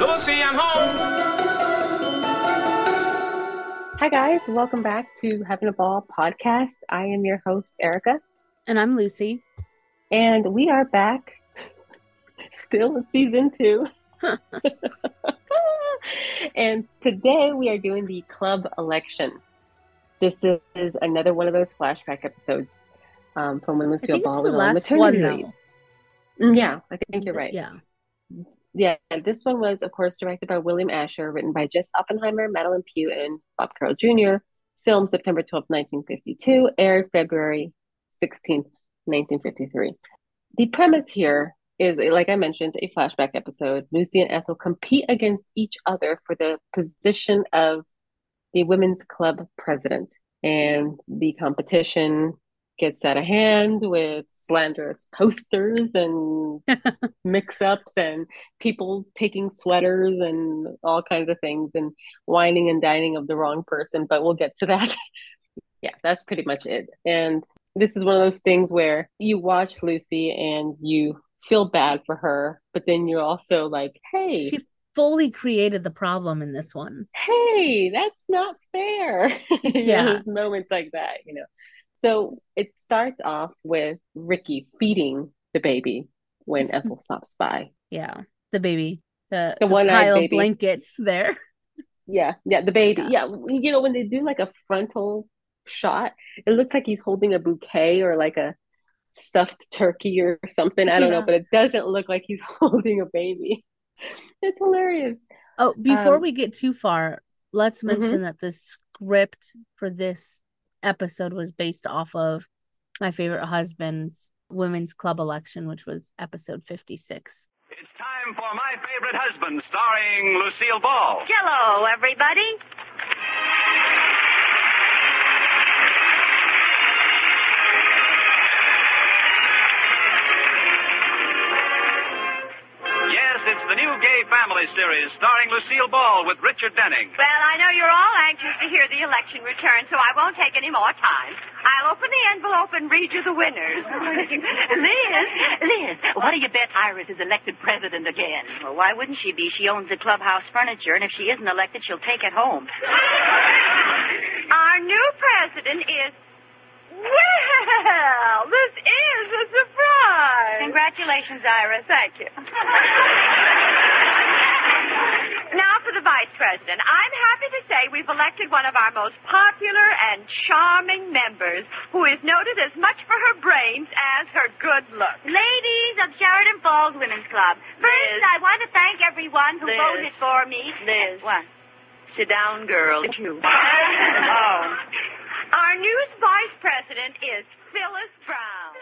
Lucy, I'm home. Hi, guys. Welcome back to Having a Ball podcast. I am your host, Erica, And I'm Lucy. and we are back still in season two. And today we are doing the club election. This is another one of those flashback episodes from when I Lucille think it's Ball the was on last maternity one, leave. though. Yeah, I think you're right. Yeah. Yeah, this one was, of course, directed by William Asher, written by Jess Oppenheimer, Madeline Pugh, and Bob Carroll Jr., filmed September 12th, 1952, aired February 16th, 1953. The premise here is, like I mentioned, a flashback episode. Lucy and Ethel compete against each other for the position of the women's club president. And the competition gets out of hand with slanderous posters and mix-ups and people taking sweaters and all kinds of things and whining and dining of the wrong person, but we'll get to that. Yeah, that's pretty much it. And this is one of those things where you watch Lucy and you feel bad for her, but then you're also like, hey, She fully created the problem in this one. hey, that's not fair. Yeah. There's moments like that. So it starts off with Ricky feeding the baby when Ethel stops by. Yeah. The baby. The The one-eyed pile of baby. blankets there. Yeah, the baby. Yeah. Yeah, when they do like a frontal shot, it looks like he's holding a bouquet or like a stuffed turkey or something. I don't know, Yeah. but it doesn't look like he's holding a baby. It's hilarious. Oh, before we get too far, let's Mhm. mention that the script for this episode was based off of My Favorite Husband's Women's Club Election, which was episode 56. It's time for My Favorite Husband, starring Lucille Ball. Hello, everybody. Yes, it's the new Gay Family series, starring Lucille Ball with Richard Denning. Well, I know you're all anxious to hear the election return, so I won't take any more time. I'll open the envelope and read you the winners. Liz, what do you bet Iris is elected president again? Well, why wouldn't she be? She owns the clubhouse furniture, and if she isn't elected, she'll take it home. Our new president is... Well, this is a surprise. Congratulations, Iris. Thank you. Now for the vice president. I'm happy to say we've elected one of our most popular and charming members, who is noted as much for her brains as her good looks. Ladies of Sheridan Falls Women's Club, first I want to thank everyone who voted for me. Liz. What? Sit down, girl. You. Oh. Our new vice president is Phyllis Brown.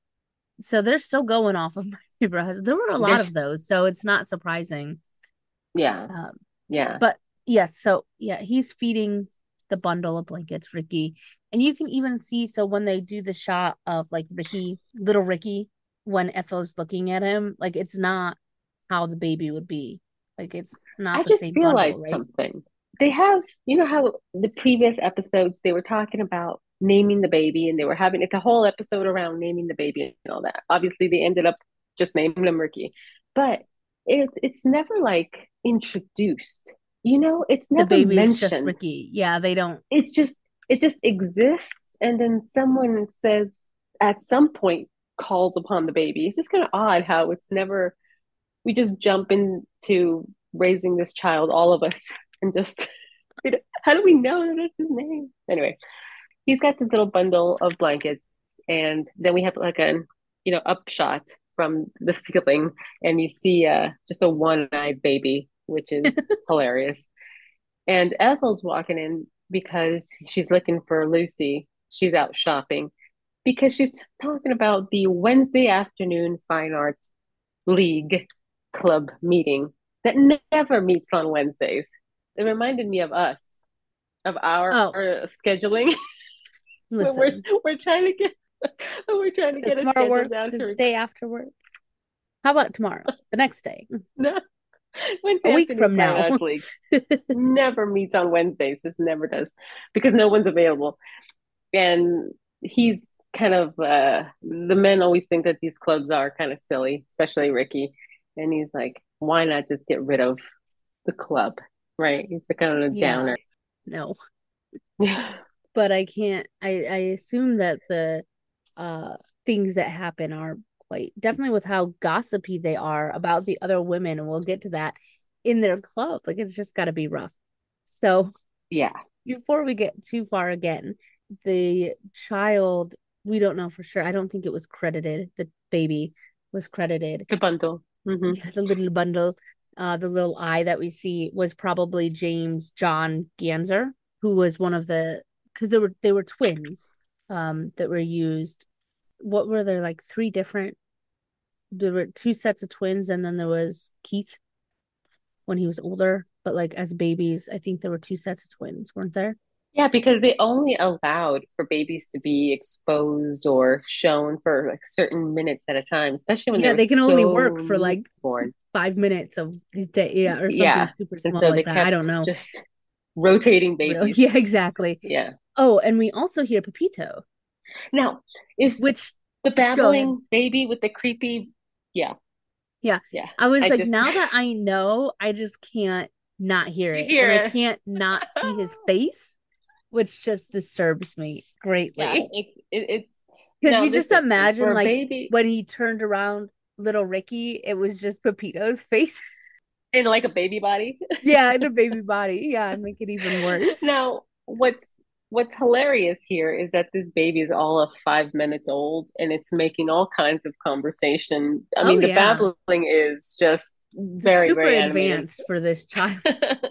So they're still going off of My Favorite Husband. There were a lot of those, so it's not surprising. Yeah. Yeah. But yes, so yeah, he's feeding the bundle of blankets, Ricky. And you can even see, so when they do the shot of like little Ricky, when Ethel's looking at him, like it's not how the baby would be. Like it's not I the just same realized bundle, right? something. They have, how the previous episodes they were talking about naming the baby and it's a whole episode around naming the baby and all that. Obviously, they ended up just naming him Ricky, but it's never like introduced. It's The never baby is just mentioned. Ricky. Yeah, they don't. It just exists, and then someone says at some point calls upon the baby. It's just kind of odd how it's never. We just jump into raising this child, all of us, and just how do we know that that's his name? Anyway, he's got this little bundle of blankets, and then we have like a upshot from the ceiling, and you see just a one-eyed baby, which is hilarious. And Ethel's walking in because she's looking for Lucy. She's out shopping because she's talking about the Wednesday afternoon fine arts league club meeting that never meets on Wednesdays. It reminded me of us, of our scheduling. Listen, we're trying to get a schedule work down the to day after work. How about tomorrow? The next day? no. Wednesday A week from now. League never meets on Wednesdays, just never does, because no one's available. And he's kind of the men always think that these clubs are kind of silly, especially Ricky. And he's like, why not just get rid of the club, right? He's the kind of a Yeah. downer. No. But I can't I assume that the things that happen are quite definitely with how gossipy they are about the other women, and we'll get to that in their club. Like it's just gotta be rough. So Yeah, before we get too far again, the child, we don't know for sure. I don't think it was credited. The baby was credited. the bundle. Hmm. Yeah, the little bundle, the little eye that we see was probably James John Ganser, who was one of the because they were twins, that were used. What were there like three different? There were two sets of twins, and then there was Keith when he was older. But like as babies, I think there were two sets of twins, weren't there? Yeah, because they only allowed for babies to be exposed or shown for like certain minutes at a time, especially when they Yeah, were they can only so work for like newborn. 5 minutes of his day, yeah, or something Yeah. super And small so they like that. I don't kept know. just rotating Really? babies. Yeah, exactly. Yeah. Oh, and we also hear Pepito, Now, is which the go ahead. babbling baby with the creepy? Yeah. Yeah. Yeah. I was I like, just now that I know, I just can't not hear you it. And hear I it. can't not see his face, which just disturbs me Yeah, greatly. it's Could now you just listen, imagine for a like baby when he turned around little Ricky, it was just Pepito's face? in like a baby body. Yeah, in a baby body. Yeah, and make it even worse. Now, what's hilarious here is that this baby is all of 5 minutes old and it's making all kinds of conversation. I Oh mean, the yeah. babbling is just very, Super very animated. advanced for this child.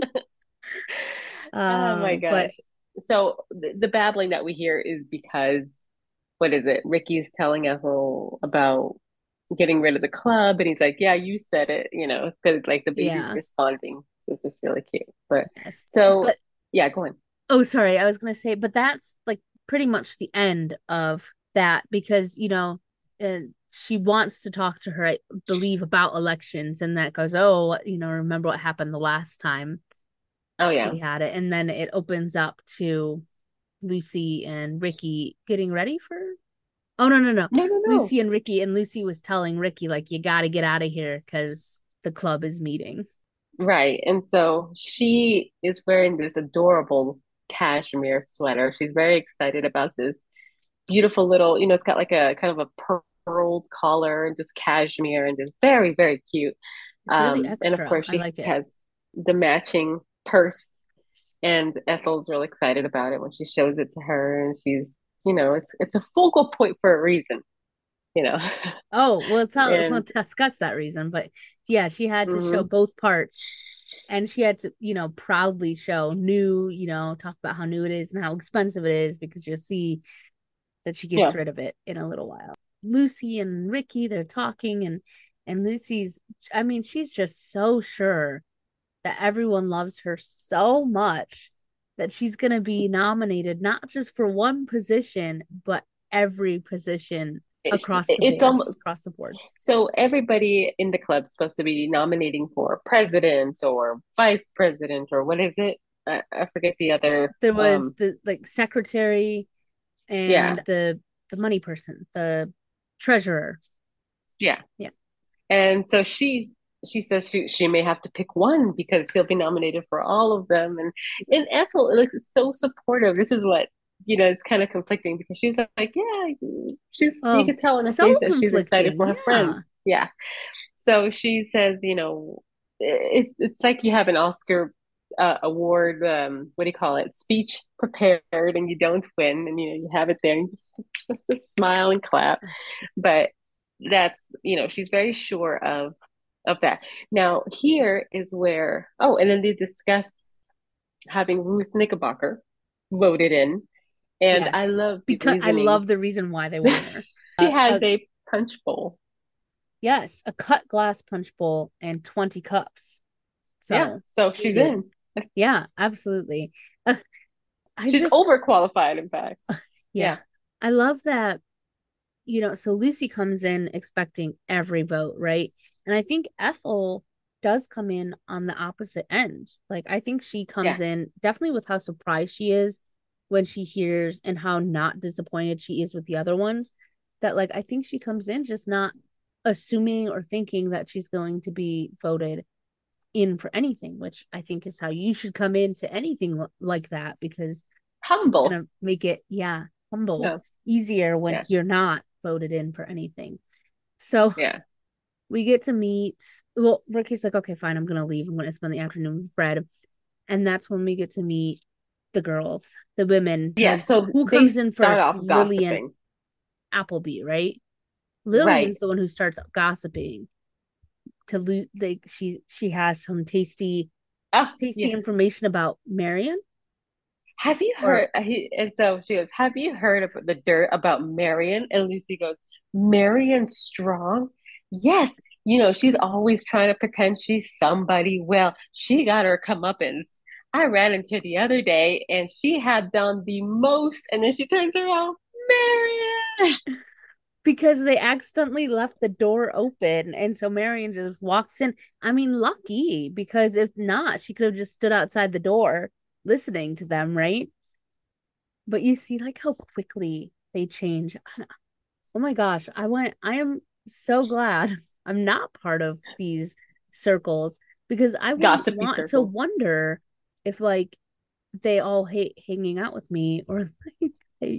Oh my But gosh. So the babbling that we hear is because what is it? Ricky's telling Ethel about getting rid of the club, and he's like, "Yeah, you said it," because like the baby's yeah, responding. So it's just really cute. But yes. so But yeah, go on. oh, sorry, I was gonna say, but that's like pretty much the end of that because uh, she wants to talk to her, I believe, about elections, and that goes, oh, remember what happened the last time Oh yeah. we had it, and then it opens up to Lucy and Ricky getting ready for. Oh no, no, no. No, no, no. Lucy and Ricky, and Lucy was telling Ricky like you got to get out of here because the club is meeting. Right. And so she is wearing this adorable cashmere sweater. She's very excited about this beautiful little, it's got like a kind of a pearled collar and just cashmere and just very, very cute. It's really And of extra. course I she like it. has the matching purse and Ethel's real excited about it when she shows it to her and she's, it's a focal point for a reason, you know. Oh, we'll And discuss that reason, but yeah, she had to show mhm, both parts, and she had to, proudly show new, talk about how new it is and how expensive it is because you'll see that she gets yeah. rid of it in a little while. Lucy and Ricky, they're talking, and Lucy's, I mean, she's just so sure that everyone loves her so much that she's gonna be nominated not just for one position, but every position it's almost across the board. so everybody in the club's supposed to be nominating for president or vice president or what is it? I forget the other. There was the like secretary Yeah, and the money person, the treasurer. yeah. Yeah. And so she says she may have to pick one because she'll be nominated for all of them. And Ethel is so supportive. This is what it's kind of conflicting because she's like, yeah, you Oh, could tell in her so face that she's excited conflicting. for her Yeah. friends. Yeah. So she says, it's like you have an Oscar award, what do you call it, speech prepared, and you don't win, and you have it there, and just smile and clap. But that's she's very sure of that. Now here is where and then they discuss having Ruth Knickerbocker voted in, and I Yes. love the Because I reasoning. love the reason why they want her. She has Uh, a punch bowl. yes, a cut glass punch bowl and 20 cups. Yeah, So so pretty she's good. in. Yeah, absolutely. I She's just, overqualified, in fact. yeah, Yeah. I love that, so Lucy comes in expecting every vote, right? And I think Ethel does come in on the opposite end. Like, I think she Yeah. comes in definitely with how surprised she is when she hears and how not disappointed she is with the other ones. That, like, I think she comes in just not assuming or thinking that she's going to be voted in for anything, which I think is how you should come into anything like that, because it's Humble. gonna make it, humble, Yeah. easier when Yeah. you're not voted in for anything. So Yeah. we get to meet. Well, Ricky's like, okay, fine, I'm gonna leave. I'm gonna spend the afternoon with Fred, and that's when we get to meet the girls, the women. Yeah. Because So who they comes in start first? off Lillian gossiping. Appleby, right? Right. Lillian's the one who starts gossiping to like she has some tasty Oh, tasty yeah. information about Marion. Have you Or heard? And so she goes, "Have you heard of the dirt about Marion?" And Lucy goes, "Marion Strong? Yes. She's always trying to pretend she's somebody. Well, she got her comeuppance. I ran into her the other day, and she had done the most." And then she turns around, Marion. because they accidentally left the door open, and so Marion just walks in. I mean, lucky, because if not, she could have just stood outside the door listening to them, right? But you see like how quickly they change. Oh my gosh, I am so glad I'm not part of these circles, because I wouldn't Gossipy want to circle. wonder if like they all hate hanging out with me, or like,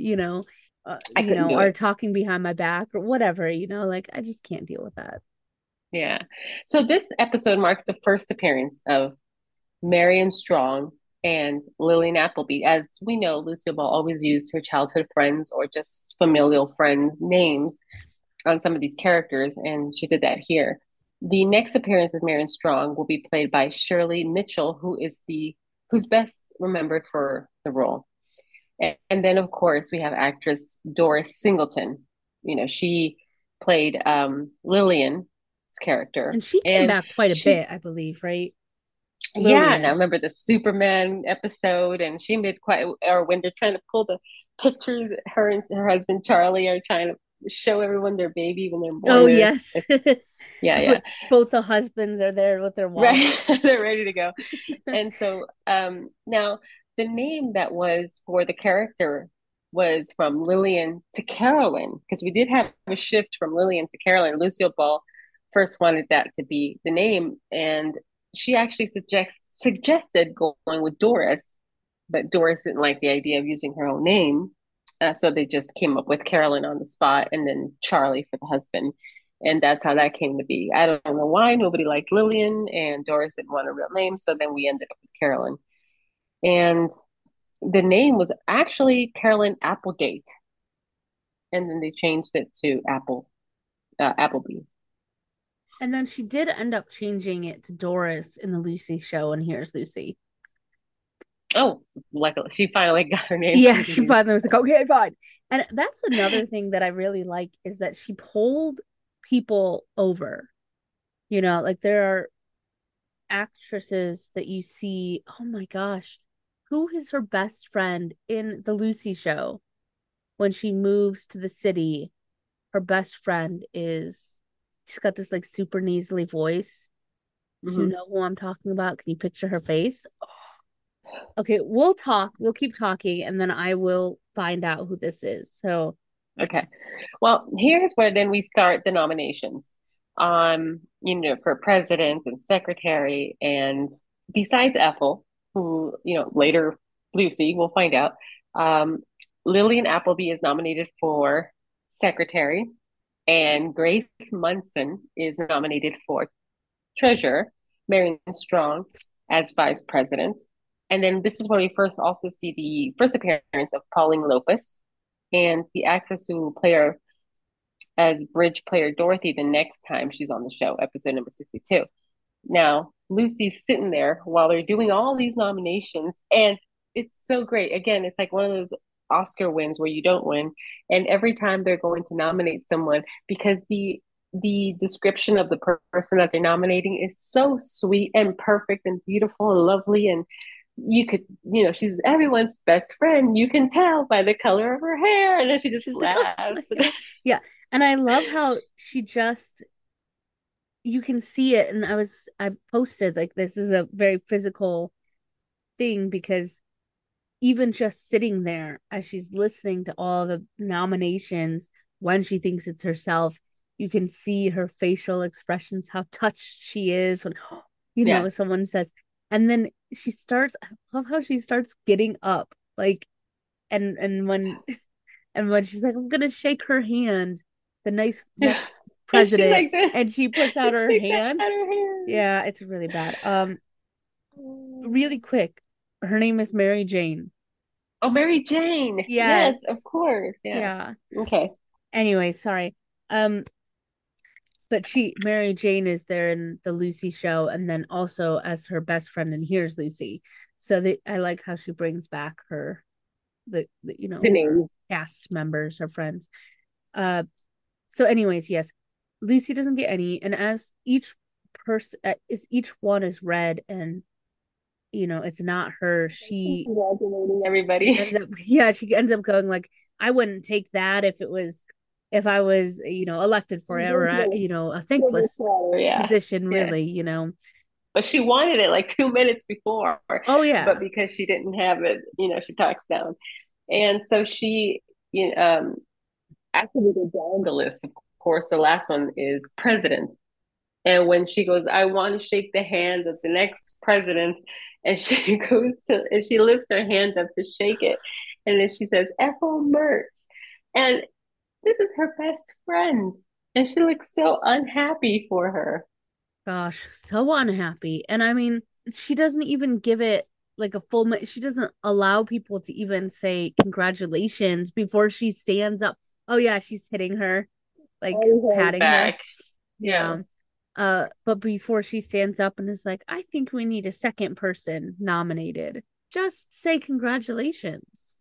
I couldn't do are it. talking behind my back or whatever, like I just can't deal with that. Yeah. So this episode marks the first appearance of Marion Strong and Lillian Appleby. As we know, Lucille Ball always used her childhood friends or just familial friends' names on some of these characters, and she did that here. The next appearance of Marion Strong will be played by Shirley Mitchell, who's best remembered for the role. And then, of course, we have actress Doris Singleton. She played Lillian's character, And she came and back quite a she bit, I believe, right? yeah, and I Lillian. remember the Superman episode, and she made quite, or when they're trying to pull the pictures, her and her husband Charlie are trying to show everyone their baby when they're Oh born. yes. Yeah, yeah, Both the husbands are there with their right. wallets. They're ready to go. And so, now the name that was for the character was from Lillian to Carolyn, because we did have a shift from Lillian to Carolyn. Lucille Ball first wanted that to be the name, and she actually suggested going with Doris, but Doris didn't like the idea of using her own name. So they just came up with Carolyn on the spot, and then Charlie for the husband. And that's how that came to be. I don't know why nobody liked Lillian, and Doris didn't want a real name. So then we ended up with Carolyn. And the name was actually Carolyn Applegate. And then they changed it to Appleby. And then she did end up changing it to Doris in the Lucy show, and Here's Lucy. Oh, luckily she finally got her name. Yeah, she finally was like, okay, fine. And that's another thing that I really like, is that she pulled people over. Like there are actresses that you see, oh my gosh, who is her best friend in the Lucy show? When she moves to the city, her best friend she's got this like super nasally voice. Do you know who I'm talking about? Can you picture her face? Okay, we'll keep talking, and then I will find out who this is. So Okay. Well, here's where then we start the nominations. For president and secretary, and besides Ethel, who, later Lucy, we'll find out. Lillian Appleby is nominated for secretary, and Grace Munson is nominated for treasurer, Marion Strong as vice president. And then this is where we first also see the first appearance of Pauline Lopez, and the actress who play her as bridge player Dorothy the next time she's on the show, episode number 62. Now, Lucy's sitting there while they're doing all these nominations, and it's so great. Again, it's like one of those Oscar wins where you don't win. And every time they're going to nominate someone, because the description of the person that they're nominating is so sweet and perfect and beautiful and lovely, and you could, she's everyone's best friend. You can tell by the color of her hair. And then she just she's like, laughs. oh, yeah. And I love how you can see it. And I posted like, this is a very physical thing, because even just sitting there as she's listening to all the nominations, when she thinks it's herself, you can see her facial expressions, how touched she is when, Yeah. someone says, and then I love how she starts getting up, like, and when she's like, I'm gonna shake her hand, the next And she president, like this. and she puts out her Stick that hands. out her hand. Yeah, it's really bad. Really quick, her name is Mary Jane. Oh, Mary Jane. Yes, Yes. of course. Yeah. Yeah. Okay. Anyway, sorry. But Mary Jane is there in the Lucy show, and then also as her best friend in Here's Lucy. So I like how she brings back the The name. cast members, her friends. So anyways, yes, Lucy doesn't get any, and as each one is read, and it's not her, she Congratulating everybody. she ends up going like, I wouldn't take that if I was elected for it, or a thankless Yeah. position, Yeah. really. But she wanted it like 2 minutes before. Oh yeah. But because she didn't have it, she talks down. And so she, after we go down the list, of course, the last one is president. And when she goes, I want to shake the hands of the next president, and she and she lifts her hands up to shake it. And then she says, Ethel Mertz. And this is her best friend. And she looks so unhappy for her. Gosh, so unhappy. And I mean, she doesn't even give it like a full she doesn't allow people to even say congratulations before she stands up. Oh yeah, she's hitting her, like patting her. Yeah. But before she stands up and is like, I think we need a second person nominated, just say congratulations.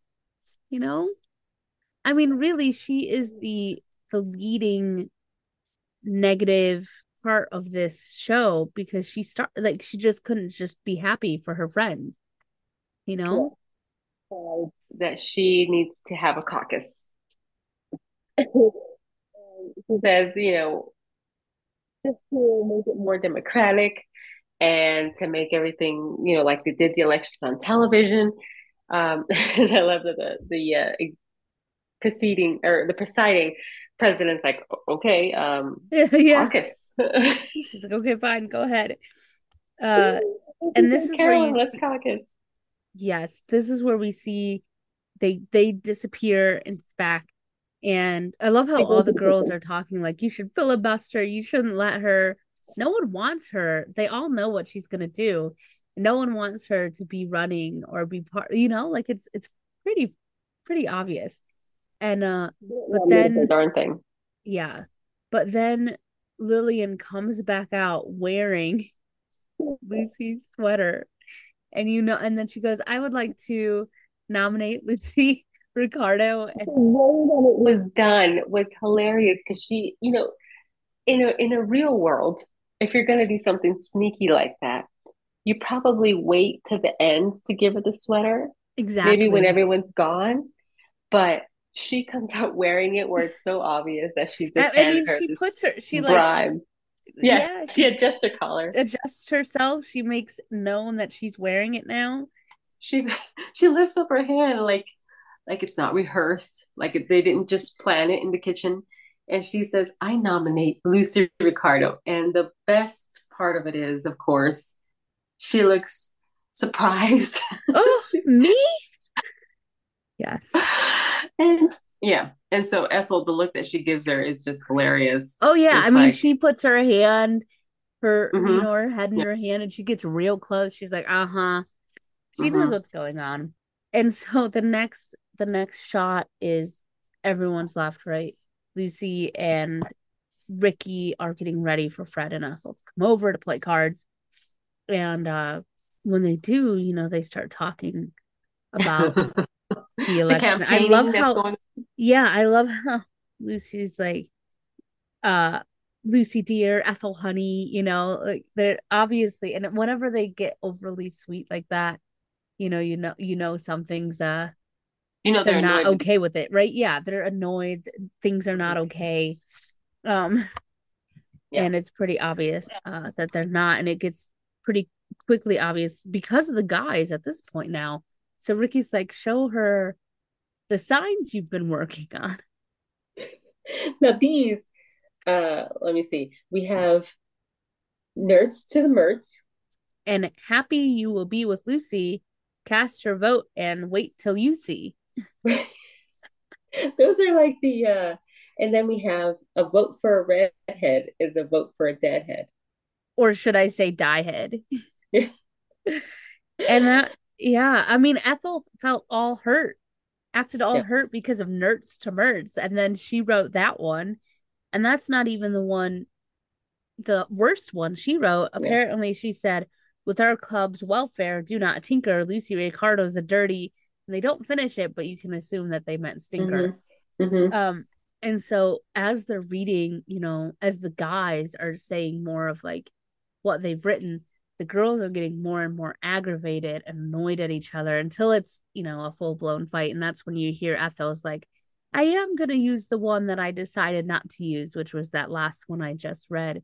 I mean, really, she is the leading negative part of this show, because she just couldn't just be happy for her friend. That she needs to have a caucus. She says, just to make it more democratic and to make everything, like they did the elections on television. And I love that the presiding president's like, okay, Yeah. caucus. She's like, okay, fine, go ahead. And this is where let's caucus. Yes, this is where we see they disappear and it's back. And I love how all the girls are talking like, you should filibuster, you shouldn't let her. No one wants her. They all know what she's gonna do. No one wants her to be running or be part, like it's pretty obvious. And but then the darn thing. Yeah. But then Lillian comes back out wearing Lucy's sweater. And then she goes, I would like to nominate Lucy Ricardo. And the way that it was done was hilarious, because she, in a real world, if you're going to do something sneaky like that, you probably wait to the end to give her the sweater. Exactly. Maybe when everyone's gone. But she comes out wearing it where it's so obvious that she just bribe. Yeah, she adjusts her collar. Adjusts herself. She makes known that she's wearing it now. She lifts up her hand like it's not rehearsed, like they didn't just plan it in the kitchen. And she says, I nominate Lucy Ricardo. And the best part of it is, of course, she looks surprised. Oh, me? Yes. And so Ethel, the look that she gives her is just hilarious. Oh yeah, just I mean, she puts her hand, her head in Yeah. her hand, and she gets real close. She's like, she knows what's going on. And so the next shot is everyone's left, right? Lucy and Ricky are getting ready for Fred and Ethel to come over to play cards. And when they do, they start talking about the election. I love how Lucy's like, Lucy dear, Ethel honey, like they're obviously, and whenever they get overly sweet like that, something's they're not okay with it, right? Yeah, they're annoyed, things are not okay. And it's pretty obvious that they're not, and it gets pretty quickly obvious because of the guys at this point now. So Ricky's like, show her the signs you've been working on. Now these, let me see. We have Nerds to the Mertz, And happy you will be with Lucy. Cast your vote and wait till you see. Those are like and then we have a vote for a redhead is a vote for a deadhead. Or should I say diehead? And that, yeah, I mean, Ethel felt all hurt, acted all Yeah. hurt because of Nerds to Merds. And then she wrote that one. And that's not even the worst one she wrote. Yeah. Apparently, she said, with our club's welfare, do not tinker. Lucy Ricardo's a dirty. And they don't finish it, but you can assume that they meant stinker. And so as they're reading, as the guys are saying more of like what they've written, the girls are getting more and more aggravated and annoyed at each other until it's, a full-blown fight. And that's when you hear Ethel's like, I am going to use the one that I decided not to use, which was that last one I just read.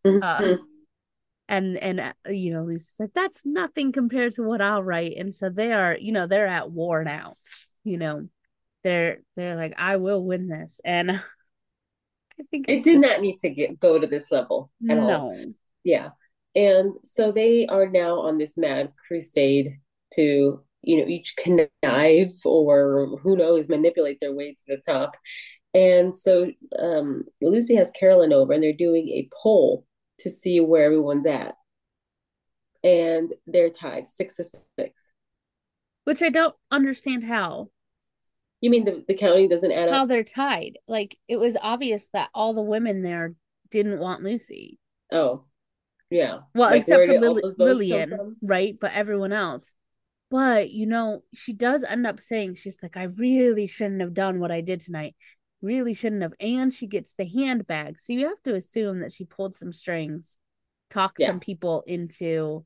And Lisa's like, that's nothing compared to what I'll write. And so they are, they're at war now. They're like, I will win this. And I think it did not need to go to this level at all. Yeah. And so they are now on this mad crusade to, each connive or who knows, manipulate their way to the top. And so Lucy has Carolyn over and they're doing a poll to see where everyone's at. And they're tied 6-6. Which I don't understand how. You mean the counting doesn't add up? How they're tied. Like, it was obvious that all the women there didn't want Lucy. Oh, yeah. Well, like, except for Lillian, right? But everyone else. But, she does end up saying, she's like, I really shouldn't have done what I did tonight. Really shouldn't have. And she gets the handbag. So you have to assume that she pulled some strings, talked some people into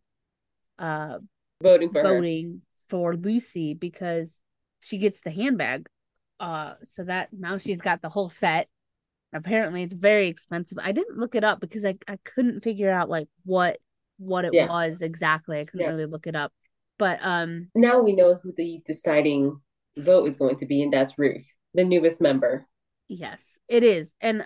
voting for Lucy because she gets the handbag. So that now she's got the whole set. Apparently it's very expensive. I didn't look it up because I couldn't figure out like what it was exactly. I couldn't really look it up. But now we know who the deciding vote is going to be, and that's Ruth, the newest member. Yes, it is. And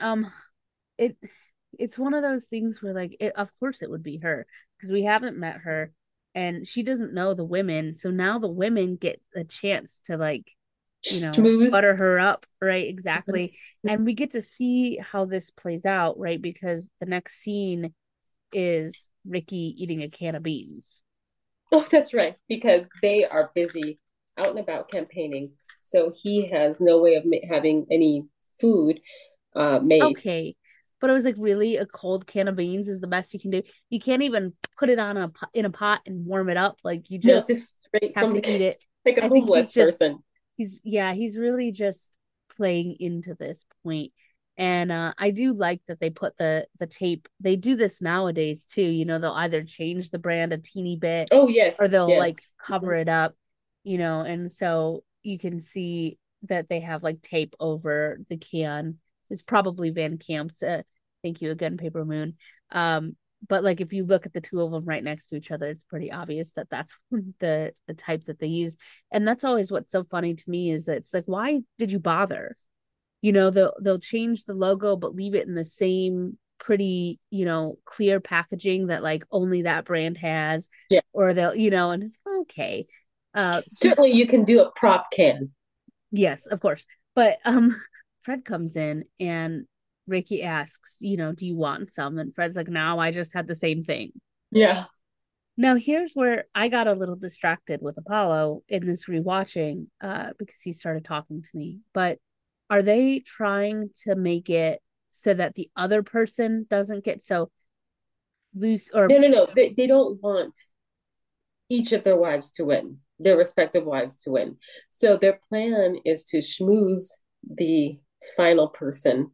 it's one of those things where like of course it would be her because we haven't met her and she doesn't know the women. So now the women get a chance to like, schmooze. Butter her up, right? Exactly. And we get to see how this plays out, right? Because the next scene is Ricky eating a can of beans. Oh, that's right. Because they are busy out and about campaigning. So he has no way of having any food made. Okay. But it was like, really, a cold can of beans is the best you can do. You can't even put it on in a pot and warm it up. Like, you just have to eat it. Like a homeless person. He's really just playing into this point. And I do like that they put the tape. They do this nowadays too. They'll either change the brand a teeny bit. Oh, yes. Or they'll like cover it up, and so you can see that they have like tape over the can. It's probably Van Camp's. Thank you again, Paper Moon. But like if you look at the two of them right next to each other, it's pretty obvious that that's the type that they use. And that's always what's so funny to me is that it's like, why did you bother? They'll change the logo but leave it in the same pretty, clear packaging that like only that brand has. Yeah. Or they'll, and it's okay. Certainly you can do a prop can. Yes, of course. But Fred comes in and Ricky asks, do you want some? And Fred's like, no, I just had the same thing. Yeah. Now, here's where I got a little distracted with Apollo in this rewatching because he started talking to me. But are they trying to make it so that the other person doesn't get so loose? Or No. They don't want each of their wives to win, their respective wives to win. So their plan is to schmooze the final person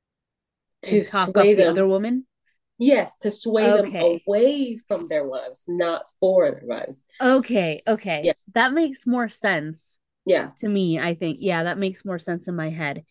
to talk sway up them. The other woman? Yes, to sway them away from their wives, not for their wives. Okay. Yeah. That makes more sense. Yeah. To me, I think. Yeah, that makes more sense in my head.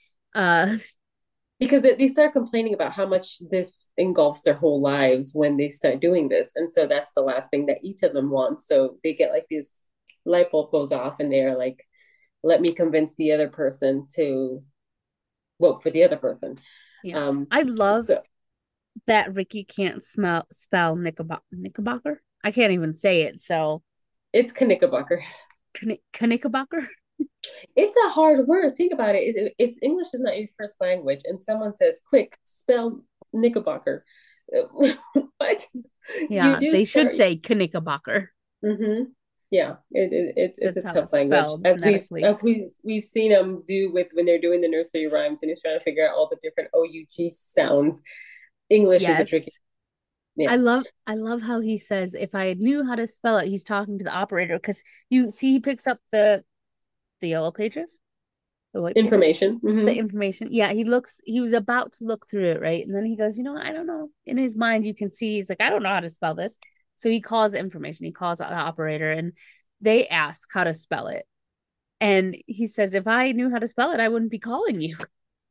Because they start complaining about how much this engulfs their whole lives when they start doing this. And so that's the last thing that each of them wants. So they get like this light bulb goes off and they're like, let me convince the other person to vote for the other person. Yeah. I love that Ricky can't spell Knickerbocker. I can't even say it. So It's Knickerbocker. Knickerbocker. It's a hard word. Think about it. If English is not your first language and someone says, quick, spell Knickerbocker, what? You Yeah, do they should start. say Knickerbocker. Mm-hmm. Yeah, it's That's a how tough it's language. spelled As phonetically. we've seen them do with when they're doing the nursery rhymes and he's trying to figure out all the different OUG sounds. English is a tricky. Yes. Yeah. I love how he says if I knew how to spell it, he's talking to the operator because you see he picks up the yellow pages, the white pages, Information. the Hmm. information. Yeah, he was about to look through it, right? And then he goes, you know what? I don't know. In his mind, you can see he's like, I don't know how to spell this. So he calls information. He calls out the operator and they ask how to spell it. And he says, if I knew how to spell it, I wouldn't be calling you,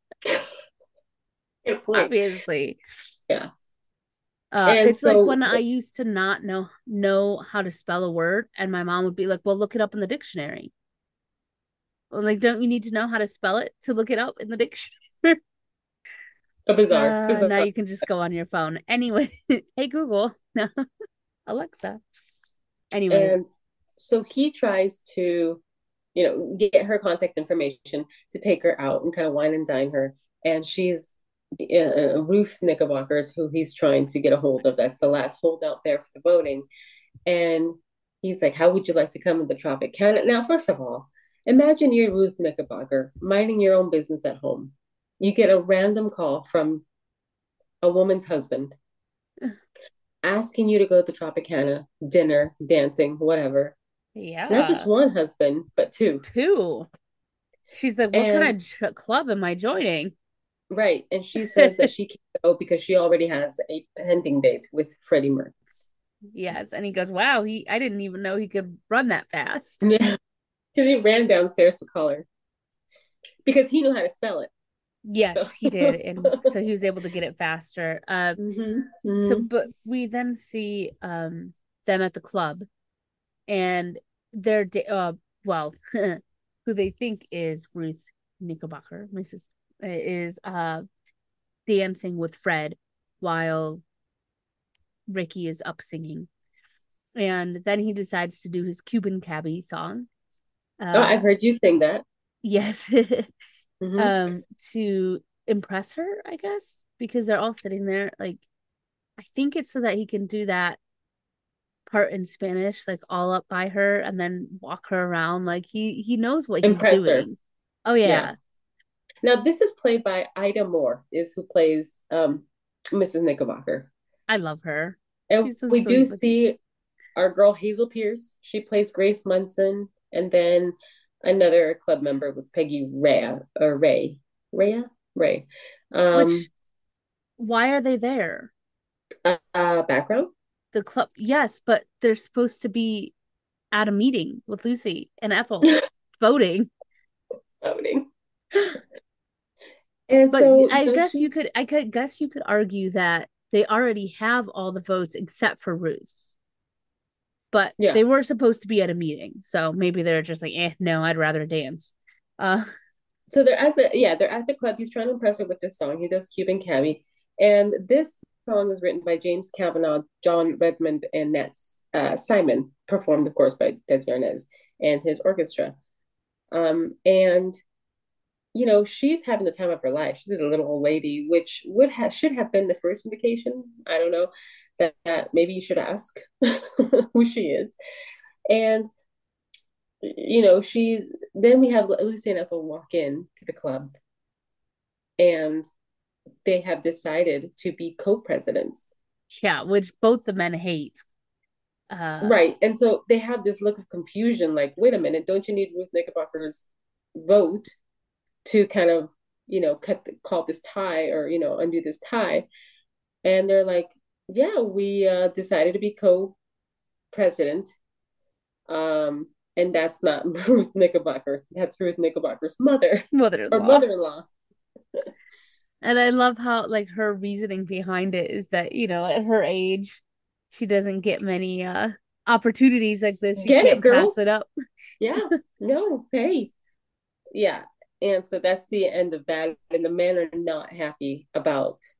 Good point. obviously. Yeah. And It's like so when I used to not know how to spell a word, and my mom would be like, "Well, look it up in the dictionary." Well, like, don't you need to know how to spell it to look it up in the dictionary? a bizarre. Now you can just go on your phone. Anyway, hey Google, Alexa. Anyways, And so he tries to, get her contact information to take her out and kind of wine and dine her. And she's Ruth Knickerbockers, who he's trying to get a hold of. That's the last holdout there for the voting. And he's like, how would you like to come to the Tropicana? Now, first of all, imagine you're Ruth Knickerbocker minding your own business at home. You get a random call from a woman's husband asking you to go to Tropicana, dinner, dancing, whatever. Not just yeah, one husband, but two. two. She's like, "What And kind of club am I joining?" right. And she says that she can't go because she already has a pending date with Freddie Mertz. Yes, and he goes, "Wow, he I didn't even know he could run that fast." Because he ran downstairs to call her because he knew how to spell it. So Yes, he did, and so he was able to get it faster. mm-hmm, So mm-hmm. but we then see them at the club and they're well who they think is Ruth Knickerbocker, Mrs. is dancing with Fred while Ricky is up singing. And then he decides to do his Cuban cabbie song. Oh, I've Uh heard you sing that. yes. Mm-hmm. To impress her, I guess, because they're all sitting there like I think it's so that he can do that part in Spanish, like all up by her and then walk her around. Like he knows what he's Impress her. doing. Oh Yeah. yeah. Now this is played by Ida Moore, is who plays Mrs. Knickerbocker. I love her. And She's so we do sweet. see our girl Hazel Pierce. She plays Grace Munson, and then another club member was Peggy Ray. Um, Which why are they there? background The club, yes, but they're supposed to be at a meeting with Lucy and Ethel voting. outing. And But so I guess I could guess you could argue that they already have all the votes except for Ruth. But yeah. they were supposed to be at a meeting, so maybe they're just like, no, I'd rather dance. Uh, So they're at the club. He's trying to impress her with this song. He does Cuban Cabby, and this song was written by James Kavanaugh, John Redmond, and Nat Simon, performed of course by Desi Arnaz and his orchestra. And she's having the time of her life. She's a little old lady, which should have been the first indication. I don't know that maybe you should ask who she is. And she's then we have Lucy and Ethel walk in to the club, and they have decided to be co-presidents. yeah, which both the men hate. Right. And so they have this look of confusion, like, wait a minute, don't you need Ruth Knickerbocker's vote to kind of, call this tie or, undo this tie? And they're like, yeah, we decided to be co-president. And that's not Ruth Knickerbocker. That's Ruth Knickerbocker's mother or Mother-in-law. mother-in-law. And I love how like her reasoning behind it is that, at her age, she doesn't get many opportunities like this. She Get it, can't girl. pass it up. Yeah. No, hey. Yeah. And so that's the end of that. And the men are not happy about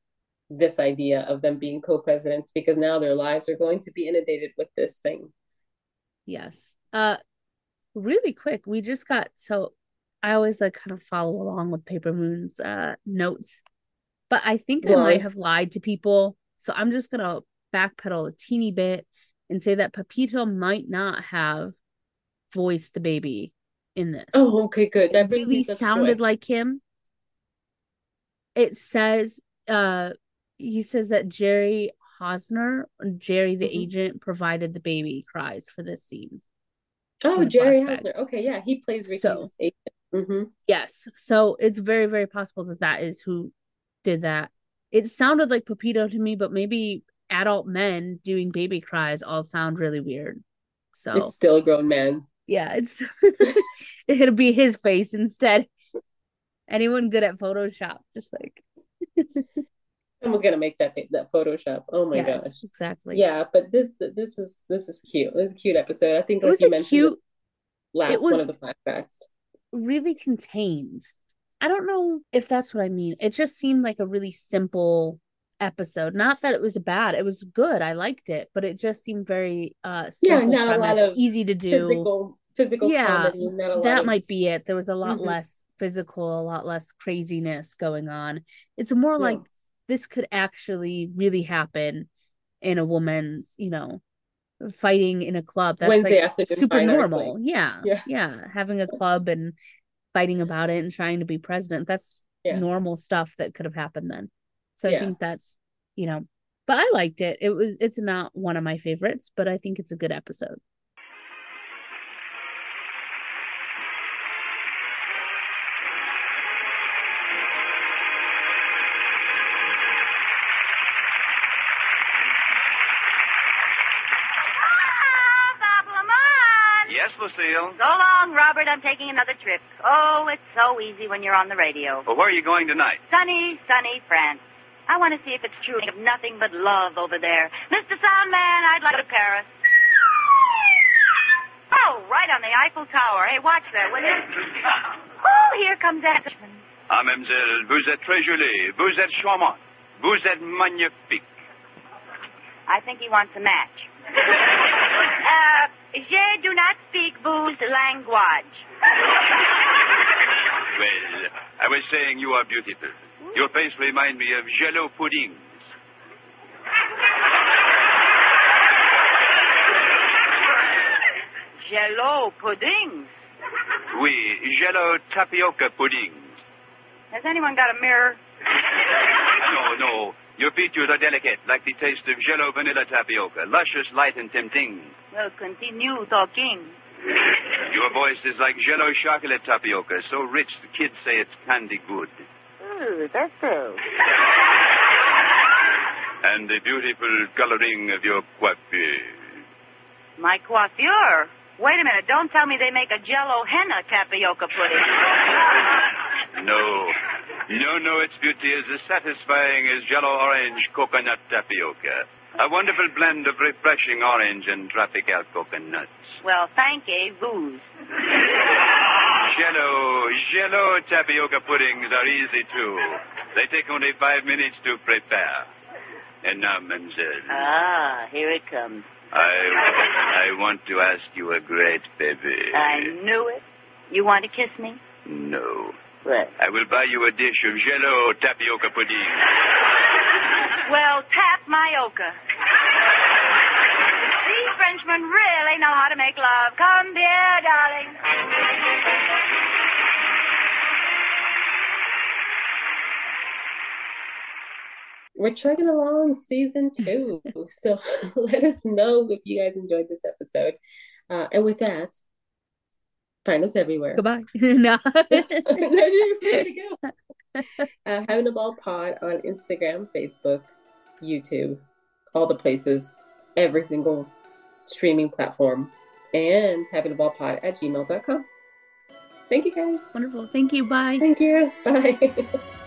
this idea of them being co-presidents, because now their lives are going to be inundated with this thing. Yes. Really quick, we just got, so I always like kind of follow along with Paper Moon's notes, but I think I might have lied to people. So I'm just gonna backpedal a teeny bit and say that Pepito might not have voiced the baby in this. Oh, okay, good. That It brings really me such sounded joy. like him. It says, he says that Jerry Hosner, Jerry the agent, provided the baby cries for this scene. Oh, in the Jerry flashback. Hausner. Okay, yeah, he plays So- Ricky's agent. Yes. So it's very, very possible that that is who did that. It sounded like Pepito to me, but maybe adult men doing baby cries all sound really weird. So It's still a grown man. yeah, it's it'll be his face instead. Anyone good at Photoshop, just like Someone's gonna make that Photoshop. Oh my yes, gosh. exactly. Yeah, but this is cute. This is a cute episode. I think, It like was you a mentioned, cute, last it was- one of the flashbacks. really contained. I don't know if that's what I mean. It just seemed like a really simple episode. Not that it was bad. It was good. I liked it, but it just seemed very simple not a lot premise, of easy to do. physical Yeah, comedy. Not a lot that of might be it. There was a lot Mhm. less physical, a lot less craziness going on. It's more like this could actually really happen in a woman's, fighting in a club. That's Wednesday like afternoon super fine arts, normal. Yeah. Yeah. Having a club and fighting about it and trying to be president. That's normal stuff that could have happened then. So I think that's, but I liked it. It's not one of my favorites, but I think it's a good episode. Yes, Lucille. So long, Robert. I'm taking another trip. Oh, it's so easy when you're on the radio. Well, where are you going tonight? Sunny, sunny France. I want to see if it's true of nothing but love over there. Mr. Soundman, I'd like to Paris. Oh, right on the Eiffel Tower. Hey, watch that, will you? Oh, here comes Ashman. Ah, mademoiselle, vous êtes très jolie. Vous êtes charmante. Vous êtes magnifique. I think he wants a match. Je do not speak vos language. Well, I was saying you are beautiful. Your face reminds me of Jello puddings. Jello puddings. Oui, Jello tapioca puddings. Has anyone got a mirror? No. Your features are delicate, like the taste of Jello vanilla tapioca, luscious, light, and tempting. Well, continue talking. Your voice is like Jello chocolate tapioca, so rich the kids say it's candy good. Ooh, that's so. And the beautiful coloring of your coiffure. My coiffure? Wait a minute, don't tell me they make a Jello henna tapioca pudding. No, its beauty is as satisfying as Jello orange coconut tapioca. A wonderful blend of refreshing orange and tropical coconuts. Well, thank you, booze. Jello tapioca puddings are easy too. They take only 5 minutes to prepare. And now, mademoiselle. Ah, here it comes. I want to ask you a great favor. I knew it. You want to kiss me? No. What? I will buy you a dish of Jello tapioca pudding. Well, tap my ochre. These Frenchmen really know how to make love. Come, dear darling. We're chugging along season 2. So let us know if you guys enjoyed this episode. And with that, find us everywhere. Goodbye. No. You're free to go. Having a Ball Pod on Instagram, Facebook, YouTube, all the places, every single streaming platform, and havingaballpod@gmail.com. Thank you, guys. Wonderful. Thank you. Bye. Thank you. Bye.